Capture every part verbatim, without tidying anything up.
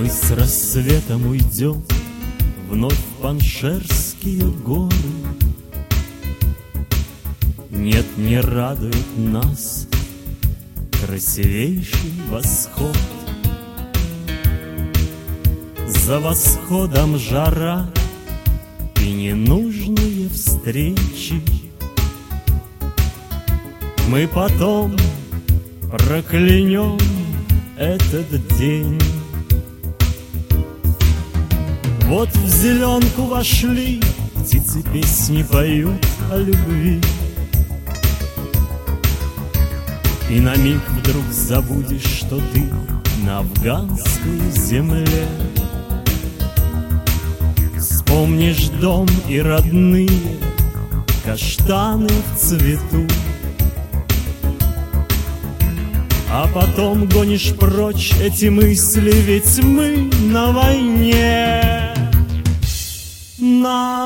Мы с рассветом уйдем вновь в Паншерские горы. Нет, не радует нас красивейший восход. За восходом жара и ненужные встречи. Мы потом проклянем этот день. Вот в зеленку вошли, птицы песни поют о любви. И на миг вдруг забудешь, что ты на афганской земле. Вспомнишь дом и родные каштаны в цвету. А потом гонишь прочь эти мысли, ведь мы на войне. На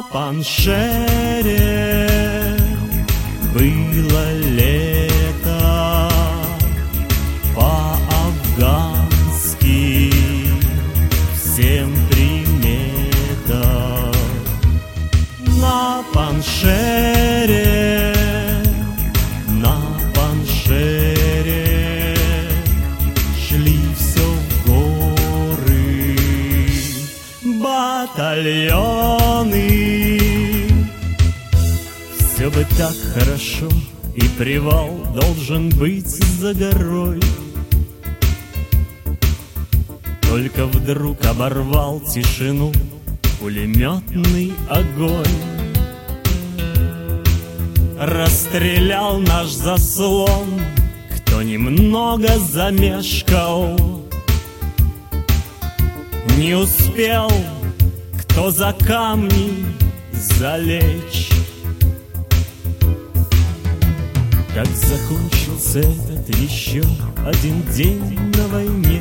Паншере было лето, по-афгански всем примета. На Паншере, на Паншере шли все в горы батальоны. Все бы так хорошо, и привал должен быть за горой. Только вдруг оборвал тишину пулеметный огонь. Расстрелял наш заслон, кто немного замешкал. Не успел, кто за камни залечь. Как закончился этот еще один день на войне.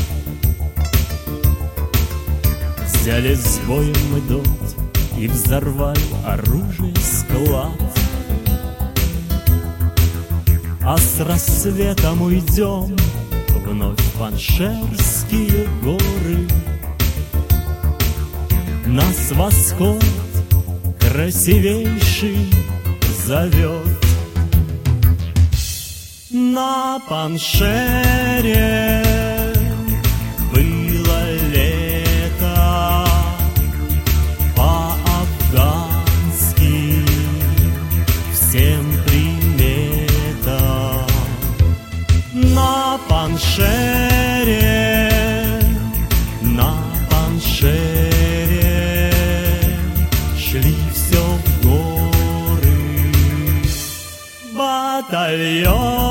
Взяли с боем мы дот и взорвали оружие склад. А с рассветом уйдем вновь в Паншерские горы. Нас восход красивейший зовет. На Паншере было лето, по-афгански всем примета. На Паншере, на Паншере шли все в горы батальоны.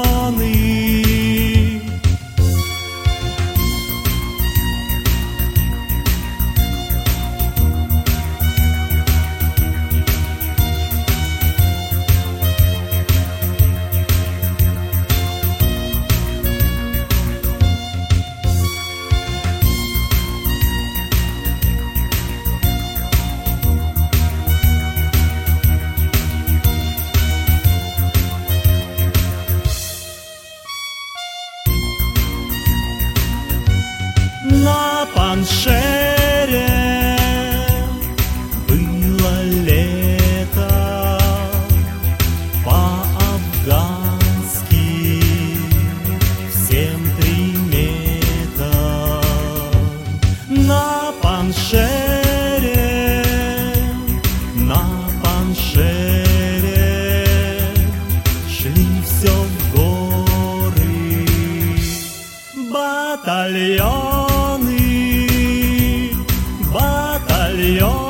На Паншере было лето, по-афгански всем примета. На Паншере, на Паншере шли все в горы батальон. Батальон.